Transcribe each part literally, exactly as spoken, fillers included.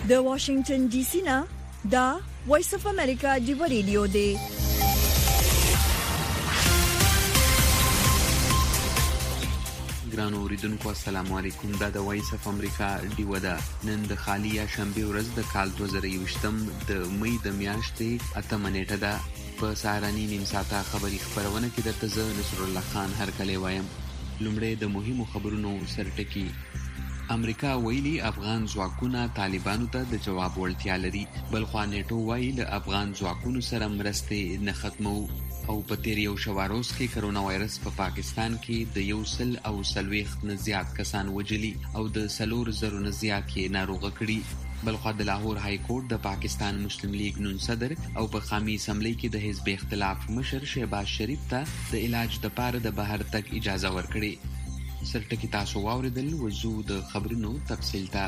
د واشنگټن ډي سي نه دا وایس اف امریکا دی ریډیو دی. ګرانو اوریدونکو السلام علیکم. دا د وایس اف امریکا دی ودا نن د خالیه شنبه ورځ د کال دوه زره یوویشتم د مې د میاشتې اتمه نیټه ده. په سهارني نیم ساعته خبري خبرونه کې درته زه نصر الله خان هرکلی وایم. لومړی د مهمو خبرونو سرټکی. امریکا ویلي افغان ځواکونه طالبانو ته د جواب وړتیا لري. بلخوا نیټو وایي له افغان ځواکونو سره مرستې نه ختمو. او په تیر یو شواروز کې کرونا وایرس په پا پاکستان کې د یو سل او سلويخت نه زیات کسان وجلي او د سلور زرو نه زیات یې ناروغه کړي. بلخوا د لاهور های کورټ د پاکستان مسلم لیگ نون صدر او په قومي اسمبلی کې د حزب اختلاف مشر شهباز شریف ته د علاج لپاره د بهر تګ اجازه ورکړي. سرټکی تاسو واوریدل. وضو د خبرونو تفصیل ته.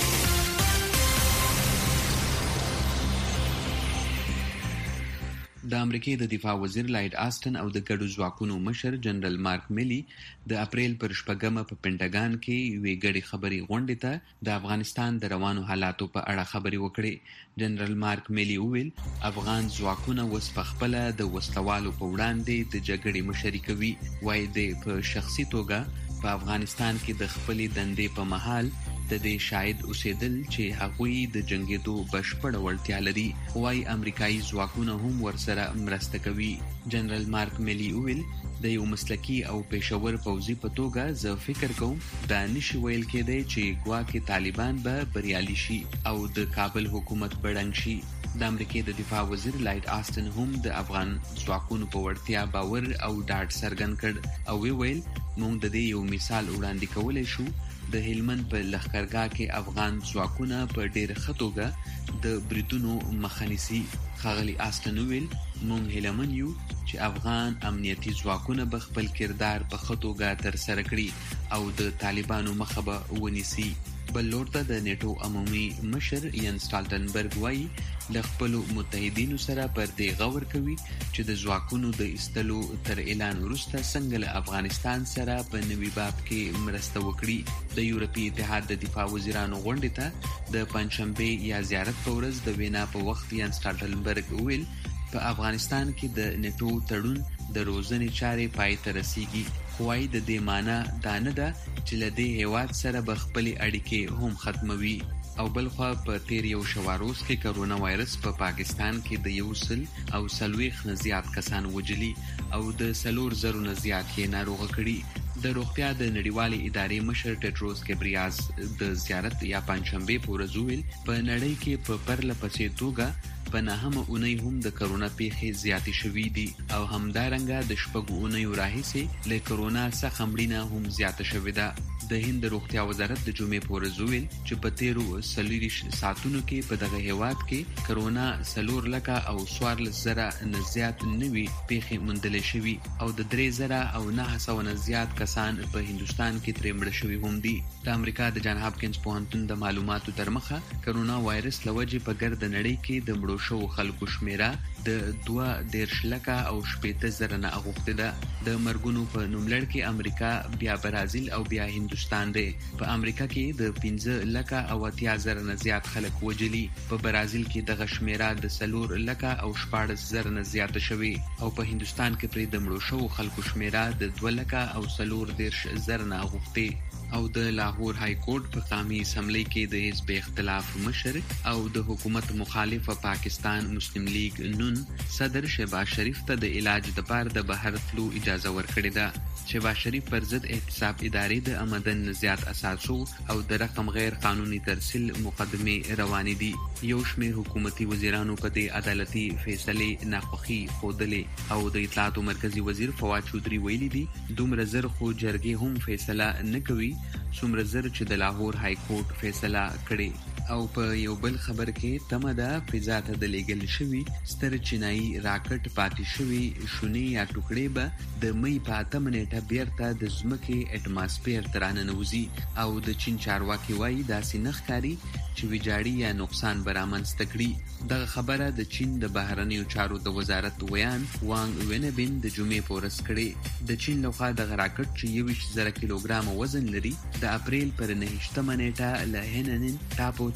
د امریکای د دفاع وزیر لایډ آسټن او د ګډو ځواکونو مشر جنرال مارک میلی د اپریل پر شپږمه په پینټاګان کې یوې ګډې خبري غونډې ته د افغانستان د روانو حالاتو په اړه خبري وکړې. جنرال مارک میلی وویل افغان ځواکونه اوس په خپله د وسلوالو په وړاندې د جګړې مشري کوي. وایي د په شخصي توګه په افغانستان کې د خپلې دندې په مهال د دې شاهد اوسېدل چې هغوی د جنگېدو بشپړه وړتیا لري. وايي امریکایي ځواکونه هم ورسره مرسته کوي. جنرال مارک میلی وویل د یو مسلکي او پېښور پوځي په توګه زه فکر کوم دا نشي ویل کېدی چې ګواکې طالبان به بریالي شي او د کابل حکومت بړنګ شي. د امریکای د دفاع وزیر لایډ آسټن هم د افغان ځواکونو په وړتیا باور او ډاډ څرګند کړ او ویل موږ د دې یو مثال وړاندې کولی شو. د هلمند په لښکرګاه کې افغان ځواکونه په ډېر ښه توګه د بریدونو مخه نیسي. ښاغلي آسټن وویل موږ هیلهمن یو چې افغان امنیتي ځواکونه به خپل کردار په ښه توګه ترسره کړي او د طالبانو مخه به ونیسي. بل لور ته د نیټو عمومي مشر ین سټالټنبرګ وایي له خپلو متحدینو سره پر دې غور کوي چې د ځواکونو د ایستلو تر اعلان وروسته څنګه له افغانستان سره په نوي باب کې مرسته وکړي. د یورپي اتحاد د دفاع وزیرانو غونډې ته د پنجشنبې یا زیارت په ورځ د وینا په وخت ین سټالټنبرګ وویل په افغانستان کې د نیټو تړون د روزنې چارې پای ته رسیږي. خوای د دې معنی دا نه ده چې له دې هیواد سره به خپلې اړیکې هم ختموي. او بلخوا په تیر یو شواروز کې کرونا وایرس په پا پاکستان کې د یو سل او سلويخت نه زیات کسان وجلي او د سلور زرو نه زیات یې ناروغه کړي. د روغتیا د نړیوالې ادارې مشر ټیډروس ګبریاس د زیارت یا پنجشنبې په ورځ وویل په نړۍ کې په پرله پسې توګه په نهمه اونۍ هم د کرونا پیښې زیاتې شوې دي او همدارنګه د شپږو اونیو راهیسې له کرونا څخه مړینه هم زیاته شوې ده. د هند روغتیا وزارت د جمعې په ورځ وویل چې په تیرو څلوېښت ساعتونو کې په دغه هیواد کې کرونا څلور لکه او څوارلس زره نه زیات نوي پیښې موندلې شوي او د درې زره او نهه سوه نه زیات کسان په هندوستان کې ترې مړه شوي هم دي. د امریکا د جان هاپکینز پوهنتون د معلوماتو تر مخه کرونا وایرس له وجې په ګرد نړۍ کې د مړو شوو خلکو شمیره د دوه دېرش لکه او شپېته زره نه اوښتې ده. د مرګونو په نوملړ کې امریکا بیا برازیل او بیا هندوستان دی. په امریکا کې د پنځه لکه او اتیا زره نه زیات خلک وجلي. په برازیل کې دغه شمیره د څلور لکه او شپاړس زره نه زیاته شوې او په هندوستان کې پرې د مړو شوو خلکو شمیره د دوه لکه او څلور دېرش زره نه اوښتې. او د لاهور های کورټ په قومي اسمبلی کې د حزب اختلاف مشر او د حکومت مخالف پاکستان مسلم لیگ نون صدر شهباز شریف ته د علاج لپاره د بهر تلو اجازه ورکړې ده. شهباز شریف پر ضد احتساب ادارې د آمدن زیات اساسو او د رقم غیر قانوني ترسیل مقدمې روانې دي. یو شمېر حکومتي وزیرانو په دې عدالتي فیصلې ناخوښي ښودلې او د اطلاعاتو مرکزي وزیر فواد چودھری ویلي دي دومره زر خو جرګې هم فیصله نه کوي څومره زر چې د لاهور های کورټ فیصله کړې. او په یو بل خبر کې تمه ده فضا ته د لیږل شوي ستر چینایي راکټ پاتې شوي شونې یا ټوکړې به د مې په اتمه نیټه بیرته د ځمکې اټماسفیر ته راننوځي او د چین چارواکي وایي داسې نه ښکاري چې ویجاړي یا نقصان به رامنځته کړي. دغه خبره د چین د بهرنیو چارو د وزارت ویان وانګ وینبین د جمعې په ورځ کړې. د چین لخوا دغه راکټ چې یوویشت زره کیلوګرامه وزن لري د اپریل پر نهه ویشتمه نیټه له هیننن ټاپو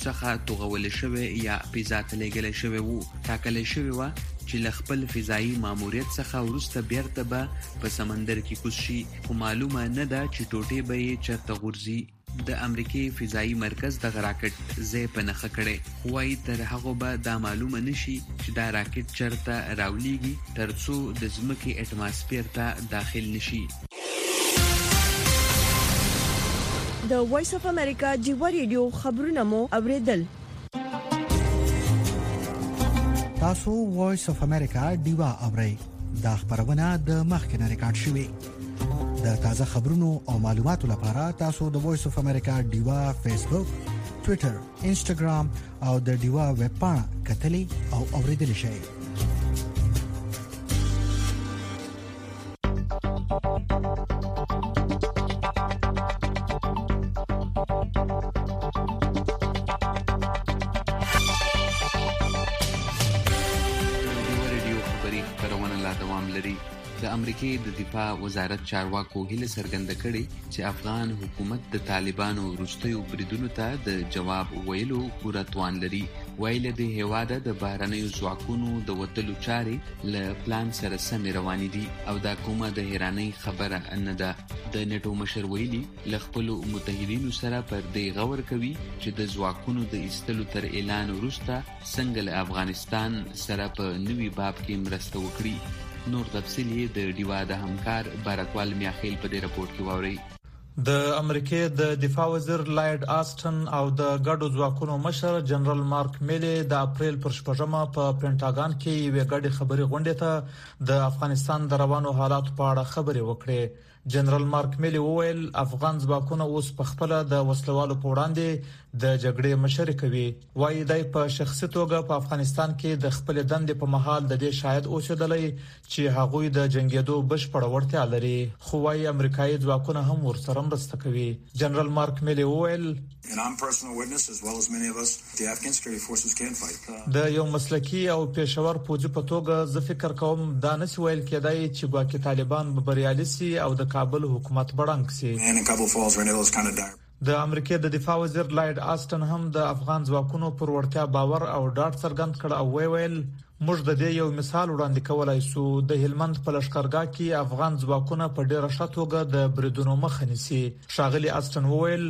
څخه توغول شوی یا فضا ته لېږل شوی وو. ټاکل شوی و چې له خپل فضایي ماموریت څخه وروسته بیرته به په سمندر کې کوز شي، خو معلومه نه ده چې ټوټې به یې چېرته غورځي. د امریکې فضایي مرکز دغه راکټ ځای په نښه کړی، خو وایي تر هغو به دا معلومه نشي چې دا راکټ چېرته راولېږي تر څو د ځمکې اټماسفیر ته داخل نشي. د وایس اف امریکا جیوا ریډیو خبرونه مو اوریدل. تاسو وایس اف امریکا دیوا اورئ. دا خبرونه د مخکنه ریکارډ شوې. د تازه خبرونو او معلوماتو لپاره تاسو د وایس اف امریکا دیوا فیسبوک، ټوئیټر، انسټاګرام او د دیوا ویب پاڼه کتلې او اوریدل شئ. د امریکې د دفاع وزارت چارواکو هیله څرګنده کړې چې افغان حکومت د طالبانو وروستیو بریدونو ته د جواب ویلو پوره توان لري. ویل د هیواده د بهرنیو ځواکونو د وتلو چارې له پلان سره سمې روانې دي او دا کومه د حیرانۍ خبره نه ده. د نیټو مشر ویلي له خپلو متحدینو سره پر دې غور کوي چې د ځواکونو د ایستلو تر اعلان وروسته څنګه له افغانستان سره په نوي باب کې مرسته وکړي. نور تفصیل یې د ډیوا د همکار بارکوال میاخیل په دې راپورټ کې واورئ. د امریکې د دفاع وزیر لایډ آسټن او د ګډو ځواکونو مشر جنرال مارک میلی د اپریل پر شپږمه په پینټاګان کې یوې ګډې خبري غونډې ته د افغانستان د روانو حالاتو په اړه خبرې وکړې. جنرال مارک میلی وویل افغان ځواکونه اوس په خپل د وسلوالو په وړاندې د جګړې مشري کوي. وایي دای په شخصي توګه په افغانستان کې د خپل دندې په محل د دې شاهد اوسېدلې چې هغوی د جنگیدو بشپړ وړتیا لري، خو وایي امریکایي ځواکونه هم ورسره مرسته کوي. جنرال مارک میلی وویل د یو مسلکی او پیښور پوځي په توګه زه فکر کوم دا نسی ویل کېدای چې ګواکې طالبان به بریالي سي او د کابل حکومت بړنګ سي. د امریکای د دفاع وزیر لایډ آسټن هم د افغان ځواکونو پر وړتیا باور او ډاډ څرګند کړ او ویل موږ د دې یو مثال وړاندې کولای شو. د هلمند په لشکرګاه کې افغان ځواکونه په ډېره ښه توګه د بریدونو مخه نیسي. ښاغلي آسټن وویل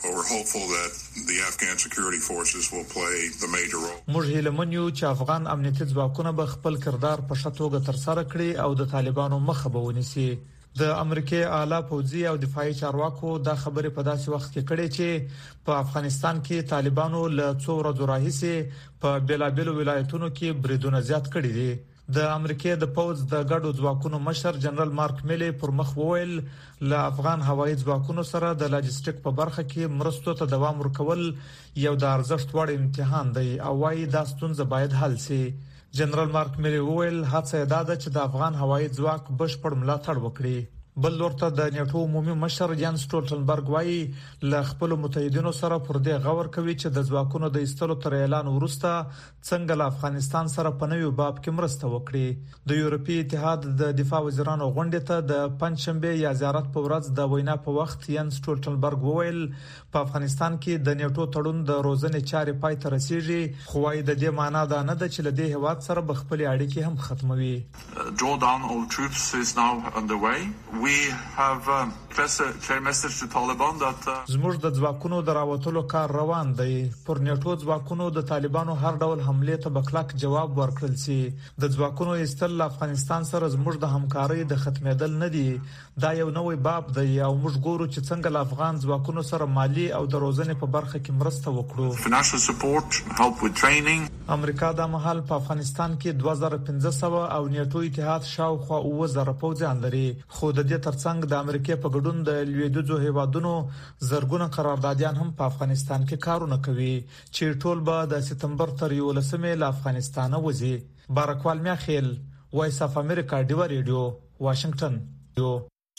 موږ هیله من یو چې افغان امنیتي ځواکونه به خپل کردار په ښه توګه ترسره کړي او د طالبانو مخه به ونیسي. د امریکای اعلی پوځي او دفاعي چارواکو دا خبره په داسې وخت کې کړې چې په افغانستان کې طالبانو له څو ورځې راهیسې په بیلابیلو ولایتونو کې بریدونه زیات کړي دي. د امریکای د پوځ د ګډو ځواکونو مشر جنرال مارک میلی پر مخ وویل له افغان هوایي ځواکونو سره د لاجستیک په برخه کې مرستو ته دوام ورکول یو د ارزښت وړ امتحان دی او وايي دا ستونزه باید حل شي. جنرال مارک میلی وویل هڅه ده چې د افغان هوایي ځواک بشپړ ملاتړ وکړي. بل ورته د نیټو عمومي مشر یان سټولټنبرګ وايي له خپل متحدینو سره پر دې غور کوي چې د ځواکونو د ایستلو تر اعلان وروسته څنګه له افغانستان سره په نوي باب کې مرسته وکړي. د یورپی اتحاد د دفاع وزیرانو غونډې ته د پنځشنبه یا زیارت په ورځ د وینا په وخت یان سټولټنبرګ وویل په افغانستان کې د نیټو تړون د روزنې چارې پای ته رسیږي، خو وايي د دې معنی دا نه ده چې له دې هواد سره به خپل اړیکې هم ختموي. Drawdown of troops is now underway. We have a clear message to Taliban that زموږ د ځواکونو د راوتلو کار روان دی. پر نیټو ځواکونو د طالبانو هر ډول حمله ته بکلک جواب ورکړل سي. د ځواکونو ایستل افغانستان سره زموږ د همکارۍ د ختمېدل نه دي. دا یو نوې باب دی او موږ ګورو چې څنګه له افغان ځواکونو سره مالی او د روزنې په برخه کې مرسته وکړو. Financial support, help with training. امریکا د مهال په افغانستان کې دوه زره پنځه سوه او نیټو اتحاد شاوخوا اوه زره پوځیان لري، خو د دې ترڅنګ د امریکا په ګډون د لویدیځو هیوادونو زرګونه قراردادیان هم په افغانستان کې کارونه کوي چې ټول به د سپتمبر تر یولسمې له افغانستانه وځي. بارکوال میاخیل، وایس اف امریکا دیوا ریډیو، واشنگټن. یو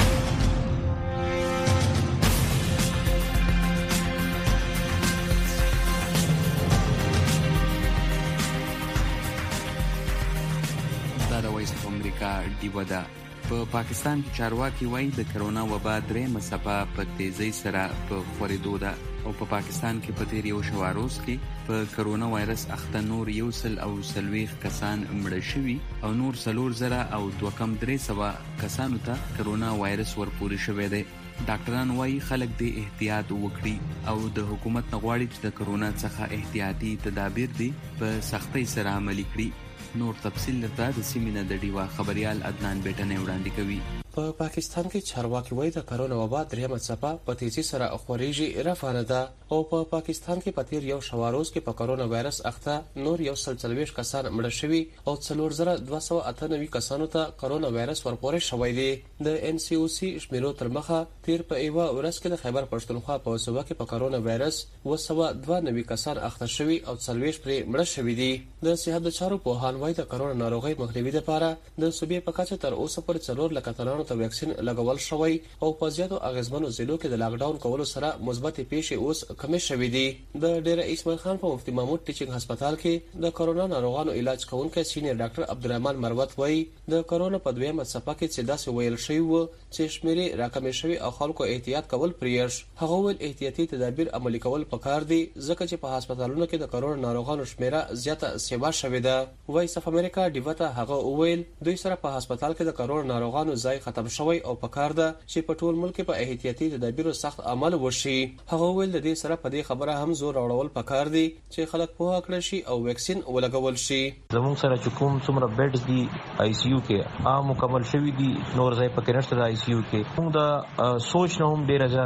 دیوا ده. په پاکستان کې چارواکي وایي د کرونا وبا درې مصابه په تیزی سره په خورېدو ده. او په پا پاکستان کې په تیر یو شواروز کې په کرونا وایرس اخته نور یو سل او سلويخ کسان مړه شوي او نور سلور زره او دوه کم درې سوه کسانو ته کرونا وایرس ورپورې شوی دی. ډاکټران وايي خلک دې احتیاط وکړي او د حکومت نه غواړي چې د کرونا څخه احتیاطي تدابیر دي په سختۍ سره عملي کړي. نور تفصیل لته د سیمینه د ډیوا خبريال عدنان بیٹنه وړاندې کوي. په پاکستان کې چارواکي وایي د کرونا وبا درېمه څپه په تیزی سره خوريږي رافانه ده او په پاکستان کې په تیر یو شواروز کې په کرونا وایرس اخته نور یو سل څلويښت کسان مړه شوي او څلور زره دوه سوه اته نوي کسانو ته کرونا وایرس ورپورې شوی دی. د ان سی او سی شمیرو تر مخه تیر په ایوا ورځ کې د خیبر پښتونخوا په صوبه کې په کرونا وایرس و سوه دوه نوي کسان اخته شوي او څلويښت پرې مړه شوي دي. د صحت چارو په هان وایي د کرونا ناروغي مخنیوي لپاره د صوبې په کچه تر اوسه پورې څلور لک تنانو ته ویکسین لګول شوی او په زیاتو اغیزمنو ضلعو کې د لاک ډاون کولو سره مثبت پیښې اوس کمې شوې دي. د ډیر اسماعیل خان په مفتی محمود ټیچینګ هسپتال کې د کرونا ناروغانو علاج کوونکی سینیئر ډاکټر عبدالرحمن مروت وایي د کرونا په دویمه څپه کې چې داسې ویل شوی و چې شمیرې راکمې شوي او خلکو احتیاط کول پریښ. هغه ویل احتیاطي تدابیر عملي کول پکار دي ځکه چې په هسپتالونو کې د کرونا ناروغانو شمیره زیاته سیوا شوې ده. وایس اف امریکا ډیوته هغه ویل دوی سره په هسپتال کې د کرونا ناروغانو ځای ختم شوی او پکار ده چې په ټول ملک په احتیاطي تدابیرو سخت عمل وشي. هغه ویل د دې سره په دې خبره هم زور راوړل پکار دي چې خلک په هکله شي او ویکسین ولګول شي. زموږ سره چې کوم څومره بیډز دي آی سی یو کې عام مکمل شوی دي نور ځای پکې نشته د آی سی یو کې. موږ د سوچ نه هم ډیره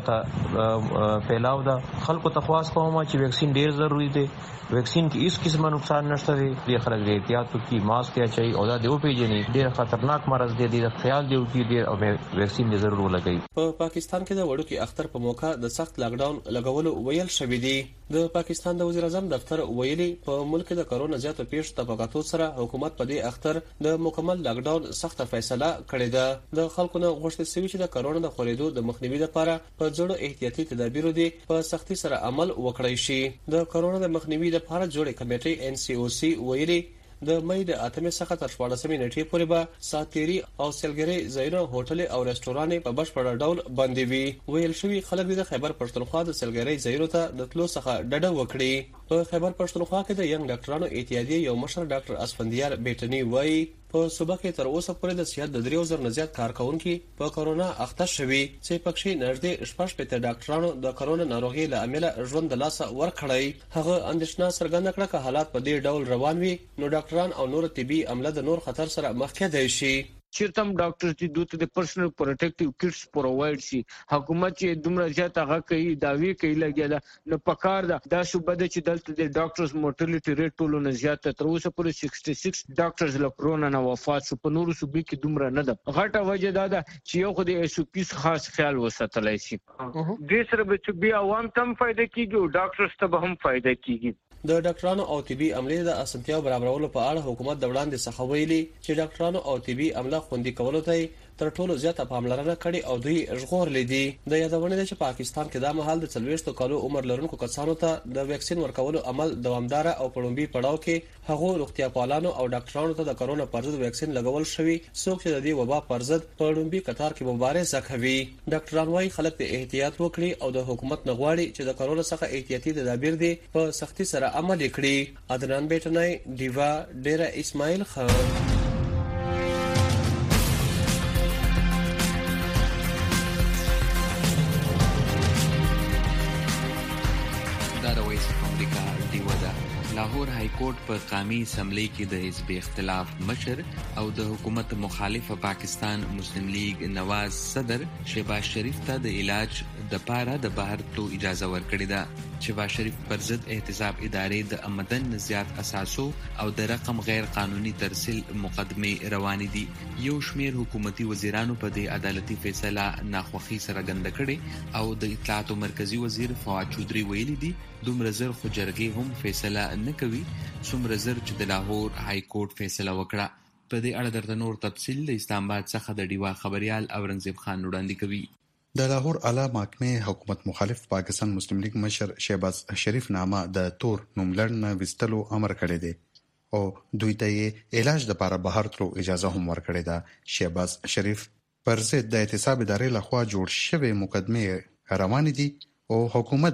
زیاته پھیلاو ده. خلکو ته خواست کوم چې ویکسین ډیر ضروری دی. ویکسین کې هیڅ قسمه نقصان نشته دی. د خلک د احتیاط کی ماسک یا چي او دا دیو پیژنې ډیر خطرناک مرض دی. د خیال دیو کې ډیر او ویکسین ضرور ولګي. په پاکستان کې د وړوکی اختر په موقع د سخت لاک ډاون لګولو ویل شوې دي. د پاکستان د وزیر اعظم دفتر ویلي په ملک د کرونا زیاتو پیښو طبقاتو سره حکومت په دې اختر د مکمل لاک ډاون سخت فیصله کړې ده. د خلکو نه غوښتل شوی چې د کرونا د خورېدو د مخنیوي لپاره په ځړو احتیاطي تدابیرو دي په سختي سره عمل وکړای شي. د کرونا د مخنیوي لپاره جوړه کمیټه ان سی او سی ویلي د مې د اتمې څخه تر شپاړسمې نیټې پورې به ساتيري او سلګري ځایونه هوټل او رستورانټ په بشپړ ډول بندي وي. ویل شوی خلک د خیبر پښتونخوا د سلګري ځایونو ته د تلو څخه ډډه وکړي. په خیبر پښتونخوا کې د ینګ ډاکټرانو اتحادیې یو مشر ډاکټر اسفندیار بیٹنی وایي په صوبه کې تر اوسه پورې د صحت د دریو زر نه زیات کارکونکو په کرونا اخته شوي چې پکې نږدې شپږ پته ډاکټرانو د کرونا ناروغي له امله ژوند د لاسه ورکړی. هغه اندېښنه څرګنده کړه چې حالات په دې ډول روان وي نو ډاکټران او نور طبي عمله د نور خطر سره مخ کېدای شي. چیرته هم ډاکټر چې دوی ته د پرسنل پروټیکټیو کټس پرووایډ شي. حکومت چې دومره زیات هغه کوي داوی کوي لګیا نه پکار ده. دا صوبه د چې دلته د ډاکټرز مورټالټي ریټ ټولو نه زیات تر اوسه پورې شپږ شپږ ډاکټرز له کرونا نه وفات شو. په نورو صوبې کې دومره نه ده. غټه وجه دا ده چې یو خو د ایس او پی خاص خیال وساتلای شي. دې سره به چې بیا عوام تم فائدہ کیږي او ډاکټرز ته به هم فائدہ کیږي. د ډاکټرانو او طبي عملې د اسانتیا برابرولو په اړه حکومت د وړاندې څخه ویلي چې ډاکټرانو او طبي عمله خوندي کولو ته تر ټولو زیاته پاملرنه کړې او دوی ژغورلې دي. د یادونه ده چې پاکستان کې د مهال د څلويښت کالو عمر لرونکو کسانو ته د ویکسین ورکولو عمل دوامدار او پړومبي پړاو کې هغه روغتیا پالانو او ډاکټرانو ته د کرونا پر ضد ویکسین لګول شوی څوک چې د دې وبا پر ضد پړومبي قطار کې مبارزه کوي. ډاکټران وايي خلک ته احتیاط وکړي او د حکومت نغواړي چې د کرونا څخه احتیاطي تدابیر دي په سختي سره عمل کړي. عدنان بیٹنای دیوا ډیره اسماعیل خان. لاهور های کورټ په قومي اسمبلی کې د حزب اختلاف مشر او د حکومت مخالف پاکستان مسلم لیگ نواز صدر شهباز شریف ته د علاج د پاره د بهر تو اجازه ورکړې ده. شهباز شریف پر ضد احتساب ادارې د آمدن زیات اساسو او د رقم غیر قانوني ترسیل مقدمه روانې دي. یو شمیر حکومتي وزیرانو په دې عدالتي فیصله ناخوښي سره ګنده کړي او د اطلاعات مرکزی وزیر فواد چودري ویلي دي دومره زر خو جرګې هم فیصله نه کوي څومره زر چې د لاهور های کورټ فیصله وکړه. په دې اړه درته نور تفصیل د اسلام آباد څخه د ډیوا خبريال اورنګزیب خان وړاندې کوي. د لاهور اعلی محکمې حکومت مخالف پاکستان مسلم لیگ مشر شهباز شریف نامه د تور نوملړ وستلو امر کړی دی او دوی ته علاج لپاره بهر تلو اجازه هم ورکړې ده. شهباز شریف پر ضد د احتساب ادارې لخوا جوړ شوی مقدمه روان دي او حکومت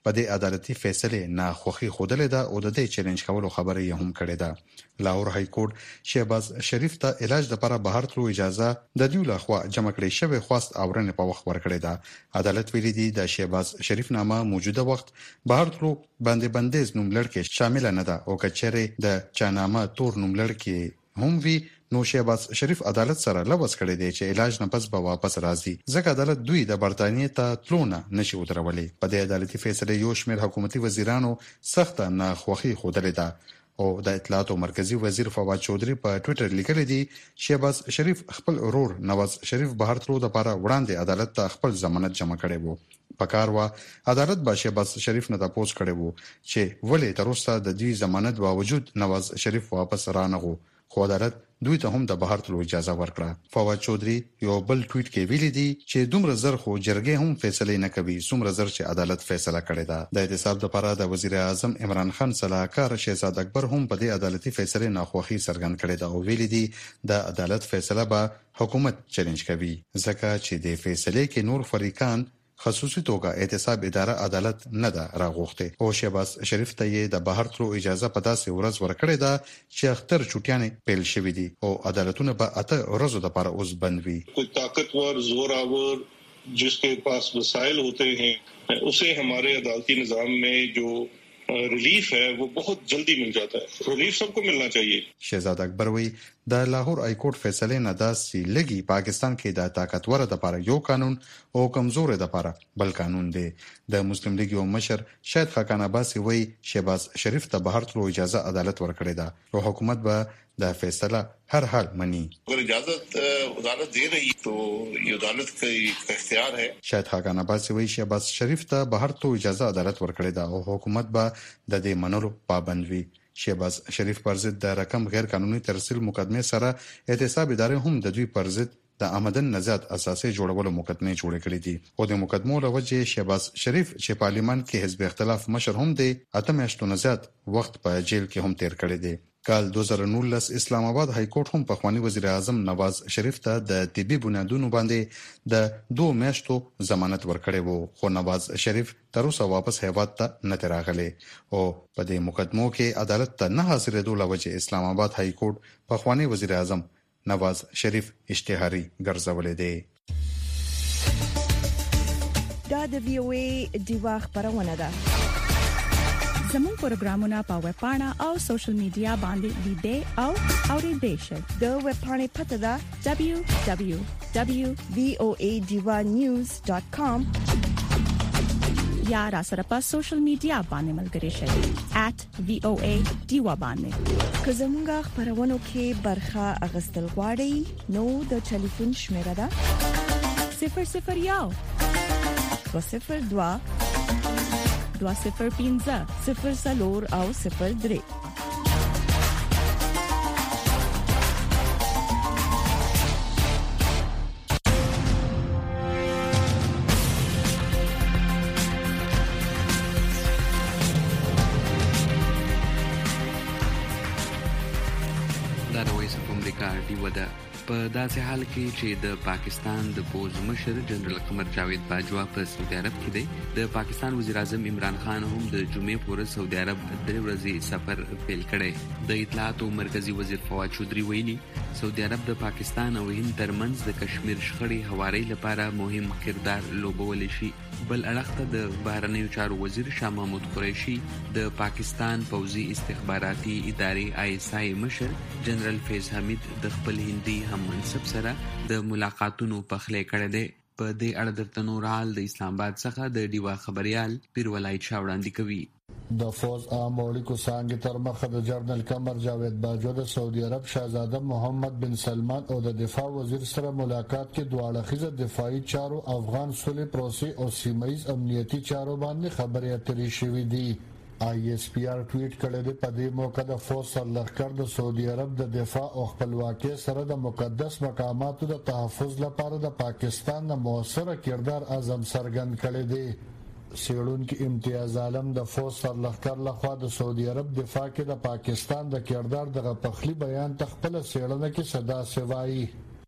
په دې عدالتي فیصله نه خوخي خودلې ده او د دې چیلنج کولو خبره یې هم کړې ده. لاهور های کورټ شهباز شریف ته علاج لپاره بهر تلو اجازه د دیو لخوا جمع کړې شوی خواست اورنه په وخت ورکړې ده. عدالت ویلي دی د شهباز شریف نامه موجوده وخت بهر تلو باندې بندیز نوم لړکې شامل نه ده او کچره د چانامه تور نوم لړکې هم وی نو شهباز شریف عدالت سره لوس کړی دی چې علاج نه پس به واپس راځي ځکه عدالت دوی د برتانیې ته تلونه نشي ودرولې. په دې عدالتي فیصله یو شمېر حکومتي وزیرانو سخت نه خوخي خودلې ده او د اطلاعات او مرکزی وزیر فواد چودري په ټوئیټر لیکلی دی شهباز شریف خپل ورور نواز شریف بهر تلو لپاره وړاندې عدالت ته خپل ضمانت جمع کړی وو. پکار وا عدالت به شهباز شریف نه تاسو کړی وو چې ولې تر اوسه د دې ضمانت باوجود نواز شریف واپس رانغو خو عدالت دوی ته هم د بهر تلو اجازه ورکړه. فواد چودري یو بل ټویټ کې ویلي دی چې دومره زر خو جرګې هم فیصله نه کوي څومره زر چې عدالت فیصله کړې ده. د احتساب لپاره د وزیر اعظم عمران خان صلاحکار شهزاد اکبر هم په دې عدالتي فیصله ناخوښي څرګند کړې ده او ویلي دی د عدالت فیصله به حکومت چیلنج کوي ځکه چې د فیصله کې نور فریقان خصوصي توګه احتساب اداره عدالت نه ده راغوښته او شهباز شریف ته یې د بهر تلو اجازه په داسې ورځ ورکړې ده چې اختر چټیانې پیل شوې دي او عدالتونه به اته ورځو لپاره اوس بند وي. کوئی طاقتور زوراور जिसके पास वसाइल होते हैं उसे हमारे अदालती निजाम में जो रिलीफ है वो बहुत जल्दी मिल जाता है. रिलीफ सबको मिलना चाहिए. शहजाद अकबर वही د لاهور ای کورټ فیصله نه داسي لګي پاکستان کې د طاقتور د لپاره یو قانون او کمزور د لپاره بل قانون دی. د مسلم لیگ یو مشر شاید خاقان عباسی وی شهباز شریف ته بهر تلو اجازه عدالت ورکړی ده او حکومت به د فیصله هر حال مني. اگر اجازت عدالت دے رہی تو یہ عدالت کا اختیار ہے. شاید خاقان عباسی وی شهباز شریف ته بهر تلو اجازه عدالت ورکړی ده او حکومت به د دې منلو پابند وي. شهباز شریف پر ضد د رقم غیر قانوني ترسیل مقدمه سره احتساب ادارې هم د دوی پر ضد د آمدن نزاد اساسي جوړولو مقدمه جوړ کړې دي او د مقدمو لوجه شهباز شریف چې پارلیمان کې حزب اختلاف مشر هم دی اته میاشتو نزاد وخت په جیل کې هم تیر کړی دی. کال دو هزار نولس اسلام آباد های کورټ هم په خواني وزیر اعظم نواز شریف ته د طبي بنیادونو باندې د دوه میاشتو ضمانت ورکړی وو خو نواز شریف تر اوسه واپس هیواد ته نه تراغلی او په دې مقدمو کې عدالت ته نه حاضرېدو لوجه اسلام آباد های کورټ په خواني وزیر اعظم نواز شریف اشتهاري ګرځولې دی. دا د وی او ای دیوا خبرونه ده. زموږ پروګرامونه په ویب پاڼه او سوشل میډیا باندې لیدئ او اوریدئ شئ. د ویب پاڼې پته ده دبليو دبليو دبليو دوت وی او ای دیوا نیوز ډاٹ کام یا را سره په سوشل میډیا باندې ملګري شئ ات وی او ای دیوا باندې. که زموږ خبرونو کې برخه اغستل غواړئ نو د ټلیفون شمیره ده صفر صفر یو دو صفر دوا دو صفر پینزه صفر سلور او صفر درې. دا د وایس اف امریکا ډیو ده. په داسې حال کې چې د پاکستان د پوز مشر جنرال قمر جاوید باجوا په سعودي عرب کې دی، د پاکستان وزیر اعظم عمران خان هم د جمعې په ورځ سعودي عرب درې ورځې سفر پیل کړی. د اطلاعات او مرکزی وزیر فواد چودري ویلي سعودي عرب د پاکستان او هند ترمنځ د کشمیر شخړې هواري لپاره مهم کردار لوبولی شي. بل اړخ ته د بهرنیو چارو وزیر شاه محمود قریشي د پاکستان پوځي استخباراتي ادارې آی اس آی مشر جنرال فیض حمید د خپل هندي هم منصب سره د ملاقاتونو پخلی کړی دی. په دې اړه درته نور حال د اسلام آباد څخه د ډیوا خبريال پیر ولایت شاه وړاندې کوي. د فوز عام اړیکو څنګه تر مخه د جنرال قمر جاوید باجوا د سعودي عرب شاهزاده محمد بن سلمان او د دفاع وزیر سره ملاقات کې دوه اړخیزه دفاعي چارو، افغان صلح پروسې او سیمایي امنیتي چارو باندې خبرې اترې شوې دي. آی ایس پی آر ټویټ کړی دی په دې موقع د فوز سرلښکر د سعودي عرب د دفاع او خپلواکۍ سره د مقدس مقاماتو د تحفظ لپاره د پاکستان د موثره کردار عزم څرګند کړی دی. سیړونکو امتیاز عالم د فوز سرلښکر لخوا د سعودي عرب دفاع کې د پاکستان د کردار د غپخلی بیان تخپل سیړنه کې صدا سوای.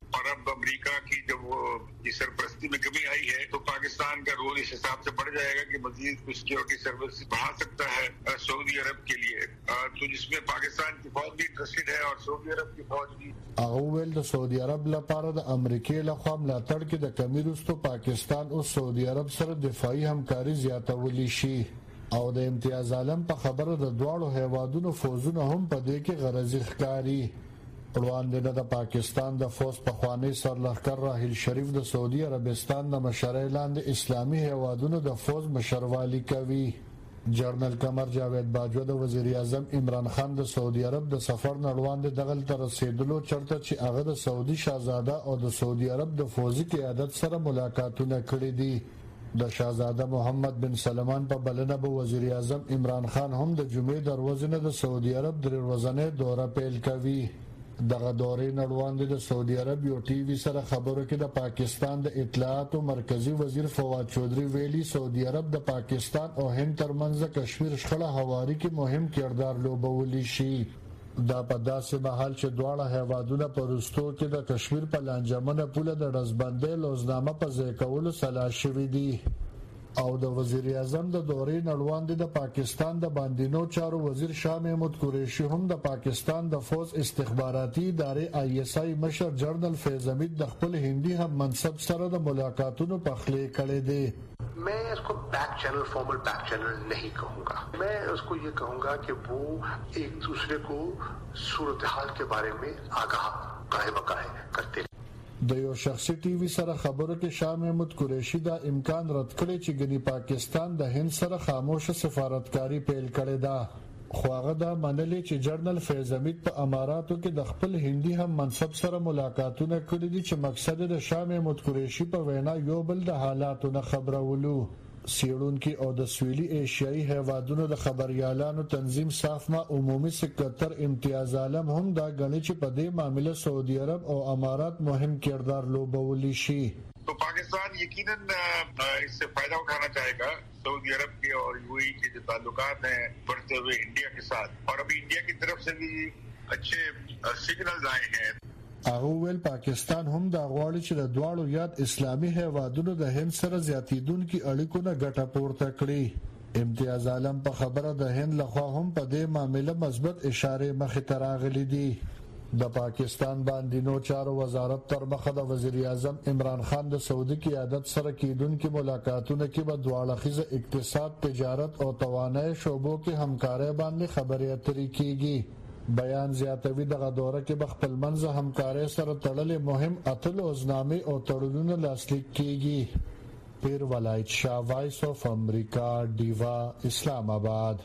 और अब अमेरिका की जब वो इस सरपरस्ती में कमी आई है तो पाकिस्तान का रोल इस हिसाब से बढ़ जाएगा कि मजीद कुछ सिक्योरिटी सर्विस बढ़ा सकता है सऊदी अरब के लिए, तो जिसमें पाकिस्तान की फौज भी इंटरेस्टेड है और सऊदी अरब की फौज भी। اول د سعودي عرب لپاره د امریکای لخوا ملاتړ کې د کمی وروسته پاکستان او سعودي عرب سره دفاعي همکاري زیاتولی شي او د امتیاز عالم په خبره د دواړو هیوادونو فوجونه هم په دې کې غرضی ښکاری. وړاندې د پاکستان د فوج په خوانی سرلښکر راحیل شریف د سعودي عربستان د مشرۍ لاندې اسلامي هیوادونو د فوج مشروالی کوي. جنرال قمر جاوید باجوه د وزیر اعظم عمران خان د سعودي عرب د سفر نړوان د دغل تر رسیدلو چرته چې هغه د سعودي شاهزاده او د سعودي عرب د فوجي قیادت سره ملاقاتونه کړي دي. د شاهزاده محمد بن سلمان په بلنه به وزیر اعظم عمران خان هم د جمعې دروازې نه د سعودي عرب د ورځنۍ دوره پیل کوي. دغه دورې نړوان د سعودي عرب یو ټي وي سره خبرو کې د پاکستان د اطلاعات او مرکزی وزیر فواد چودري ویلي سعودي عرب د پاکستان او هند ترمنځ کشمیر شخړه هواري کې مهم کردار لوبولی شي. دا په داسې مهال چې دواړه هیوادونه په وروستو کې د کشمیر په لانجمنه پوله د رزبندۍ لوزنامه په ځای کولو سلا شوي دي او د وزیر اعظم د دورې نړوان د پاکستان د باندینو چارو وزیر شاه محمود قریشي هم د پاکستان د فوج استخباراتي ادارې آی ایس آی مشر جنرال فیض حمید د خپل هندي هم منصب سره د ملاقاتونو په خلی کړي دي. मैं इसको back channel formal back channel नहीं कहूँगा, मैं उसको ये कहूँगा कि वो एक दूसरे को सूरत हाल के बारे में आगाह काहे बकाहे करते. د یو شخصي ټي وي سره خبرو کې شاه محمود قریشي دا امکان رد کړی چې ګنی پاکستان د هند سره خاموشه سفارتکاری پیل کړي دا خو هغه دا منلي چې جنرال فیض حمید په اماراتو کې د خپل هندي هم منصب سره ملاقاتونه کړي دي چې مقصد د شاه محمود قریشي په وینا یو بل د حالاتو نه خبرولو. سیړونکو او د سویلي ایشیایي هیوادونو د خبريالانو تنظیم صافما عمومي سکرټر امتیاز عالم هم دا غني چې په دې معاملې سعودي عرب او امارات مهم کردار لوبولی شي. तो पाकिस्तान यकीनन इससे फायदा उठाना चाहेगा सऊदी अरब के और यूएई के जो ताल्लुकात हैं बढ़ते हुए इंडिया के साथ, और अभी इंडिया की तरफ से भी अच्छे सिग्नल्स आए हैं. هغه ول پاکستان هم دا غواړي چې د دواړو یاد اسلامي هیوادونو د هند سره زیاتیدونکو اړیکو نه ګټه پورته کړي. امتیاز عالم په خبره د هند لخوا هم په دې معاملې مثبت اشاره مخې ته راغلي دي. د پاکستان باندې نو چارو وزارت تر مخه د وزیر اعظم عمران خان د سعودي قیادت سره کیدونکو ملاقاتونو کې به دواړه خزه اقتصاد، تجارت او توانایي شعبو کې همکارۍ باندې خبرې اترې کیږي. بیان زیاتوي دغه دوره کې بخپل منځ همکارۍ سره تړلې مهم اتل اوزنامې او تړونونه لاسلیک کیږي. پیر ولایت شاه، وایس اف امریکا، دیوا، اسلام آباد.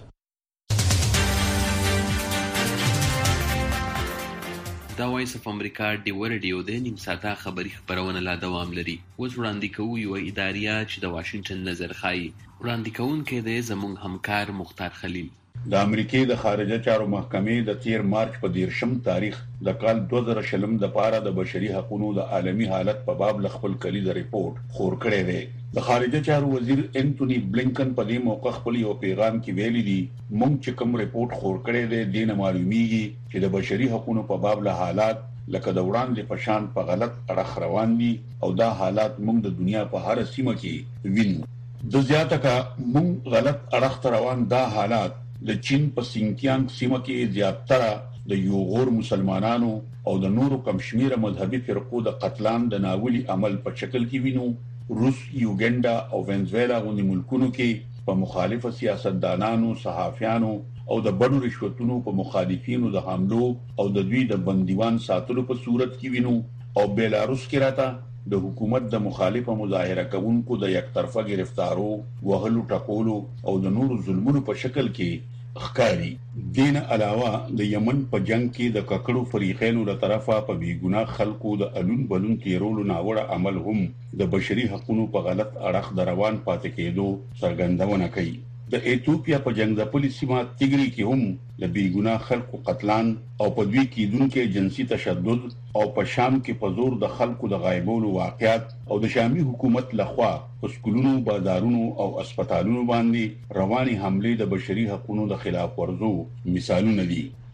دا وایس اف امریکا ډیو رادیو د نیم ساعته خبری خبرونه لا دوام لري. اوس وړاندې کوو یو اداریه چې د واشنگټن نظر خایي. وړاندې کوونکی دی زموږ همکار مختار خلیل. د امریکای د خارجه چارو محکمې د تیر مارچ په دیرشم تاریخ د کال دوه زره شلم د پاره د بشري حقوقو د عالمي حالت په باب خپل کلید ریپورت خور کړی دی. د خارجه چارو وزیر انټونی بلینکن په دې موقع خپل یو پیغام کې ویلي دی مونږ چې کوم ریپورت خور کړی دی دینه معلومیږي چې د بشري حقوقو په باب له حالات لکه د وړاندې پشان په غلط اړخ روان دي او دا حالات مونږ د دنیا په هر سیمه کې وینو. د زیاته کا مونږ غلط اړخ روان دا حالات د چین په سینکیانګ سیمه کې زیاتره د یوغور مسلمانانو او د نورو کم شمیره مذهبي فرقو د قتلان د ناولي عمل په شکل کې وینو. روس، یوګنډا او وینزویلا غوندي ملکونو کې په مخالفه سیاستدانانو، صحافیانو او د بډو رشوتونو په مخالفینو د حملو او د دوی د بندیوان ساتلو په صورت کې وینو. او بیلاروس کې راته د حکومت د مخالفه مظاهره کوونکو د یک طرفه گرفتارو، وهلو، ټکولو او د نورو ظلمونو په شکل کې ښکاری. دین علاوه د یمن په جنگ کې د ککړو فریقینو له طرفه په بیګناه خلکو د الون بلون تیرولو ناوړه عمل هم د بشري حقوقو په غلط اړخ د روان پاتې کېدو څرګندونه کوي. د ایتوپیا په جنگ د پولیسما تیګری کې هم د بیګناه خلکو قتلان او په دوی کې دونکو جنسي تشدد او په شام کې په زور د خلکو د غایبولو واقعیت او د شامي حکومت لخوا په سکولونو، بازارونو او هسپتالونو باندې رواني حمله د بشري حقوقو د خلاف ورزو مثالونه دي.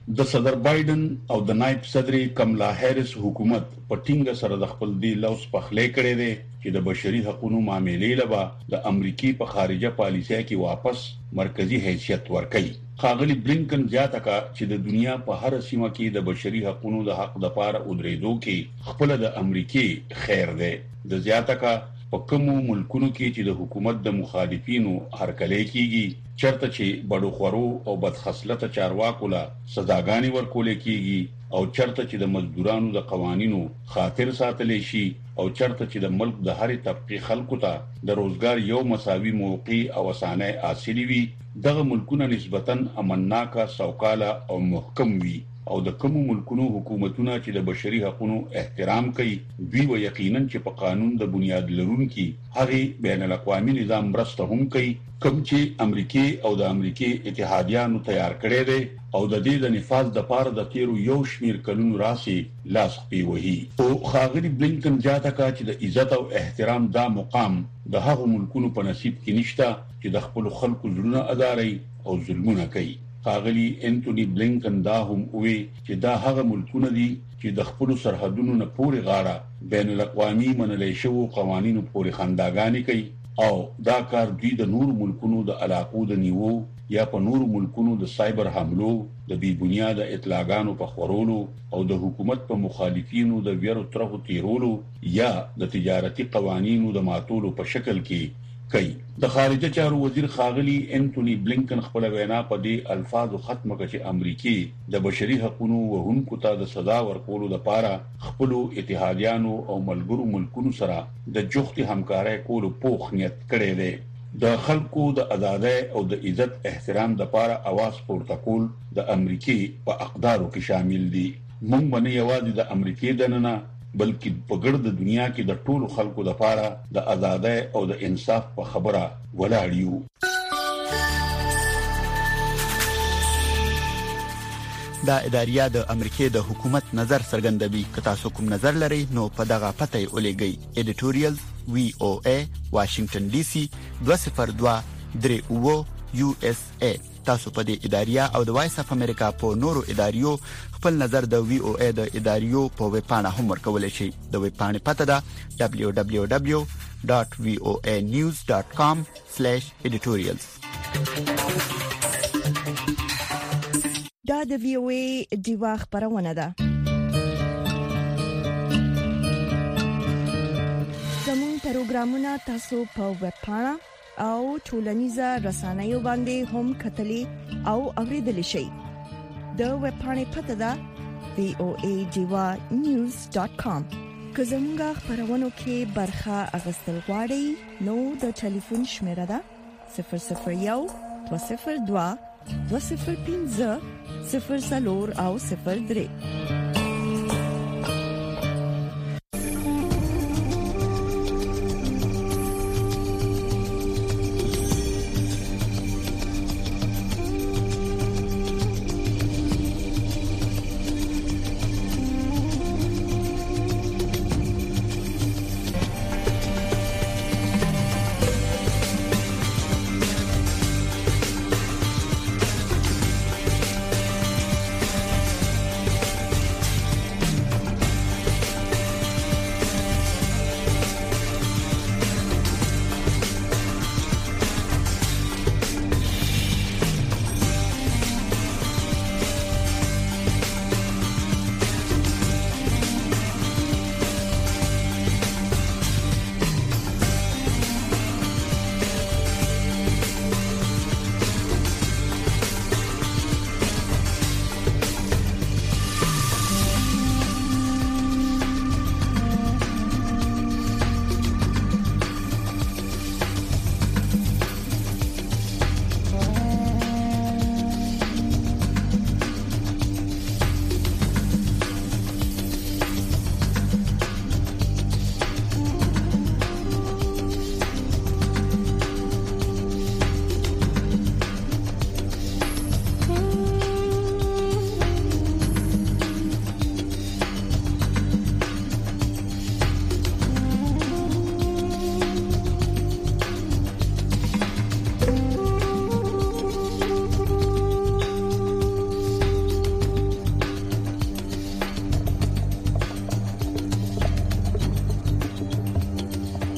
د صدر بایدن او د نائب صدر کملا هریس حکومت په ټینګه سره د خپل دی لوس په خلې کړي دي چې د بشري حقوقو معاملې لپاره د امریکای په خارجه پالیسۍ کې واپس مرکزی حیثیت ورکړي. ښاغلي بلینکن زیاته کا چې د دنیا په هر سیمه کې د بشري حقوقو د حق د پاره ودرېدو کې خپل د امریکای خیر دی. د زیاته کا په کومو ملکونو کې چې د حکومت د مخالفینو هرکلی کیږي چرته چې بډو خورو او بدخصلته چارواکو لا سزاګانی ورکول کیږي او چرته چې د مزدورانو د قوانینو خاطر ساتل شي او چرته چې د ملک د هرې طبقه خلکو ته د روزګار یو مساوي موقع او اسانه حاصلې وي دغه ملکونه نسبتاً امنناکه سوکاله او محکم وي او د کوم ملکونو حکومتونه چې د بشري حقوقو احترام کوي دوی و یقینا چې په قانون د بنیاد لرونکي هغه بین الاقوامي نظام مرسته هم کوي کوم چې امریکای او د امریکای اتحادیانو تیار کړي دي او د دې د نفاذ د پاره د تیرو یو شمیر کلونو راسي لاس پیوهي. او ښاغلي بلینکن زیاته کا چې د عزت او احترام دا مقام د هغو ملکونو په نصیب کې نشته چې د خپل خلکو زړونه اداري او ظلمونه کوي. ښاغلي انټونی بلینکن دا هم وی چې دا هغه ملکونه دي چې د خپل سرحدونو نه پوري غاړه بین الاقوامي منلې شوو قوانینو پوري خنداګانی کوي او دا کار دوی د نور ملکونو د علاقو د نیوو یا په نور ملکونو د سایبر حملو د بی بنیاد اطلاعاتو په خورولو او د حکومت په مخالفینو د ویرو طرحو تیرولو یا د تجارتي قوانینو د ماتولو په شکل کې کوي. د خارجه چارو وزیر ښاغلي انټونی بلینکن خپل وینا په دې الفاظو ختمه کړه چې امریکای د بشري حقوقو وهونکو ته د سزا ورکولو لپاره خپل اتحادیانو او ملګرو ملکونو سره د جوختي همکارۍ کولو پوخ نیت کړی دی. د خلکو د آزادۍ او د عزت احترام لپاره आवाज پورته کول د امریکای په اقدارو کې شامل دي. موږ باندې یوازې د امریکای دننه بلکې په ګرد دنیا کې د ټولو خلکو لپاره د آزادۍ او د انصاف په خبره ولاړ یو. دا اداریه د امریکای د حکومت نظر څرګندوي. که تاسو کوم نظر لرئ نو په دغه پته ولېږئ. ایډیټوریال وی او ای واشنگټن ډي سي دوه صفر دوه درې اوه یو اس ای. تاسو په دې اداریه او د وایس اف امریکا په نورو اداریو خپل نظر د وی او ای د اداریو په ویب پاڼه هم ورکولای شئ. د ویب پاڼې پته ده دبليو دبليو دبليو ډاټ وی او ای نیوز ډاټ کام سلیش ایډیټوریالز. دا د وی او ای دیوا خبرونه ده. زموږ پروګرامونه تاسو په ویب پاڼه او ټولنیزه رسنیو باندې هم کتلی او اوریدلی شئ. د ویب پاڼې پته ده وی او ای دیوا نیوز ډاټ کام. که زموږ خبرونو کې برخه اخیستل غواړئ نو د ټلیفون شمیره ده صفر صفر یو دوه صفر دوه دوه صفر پنځه صفر څلور او صفر درې.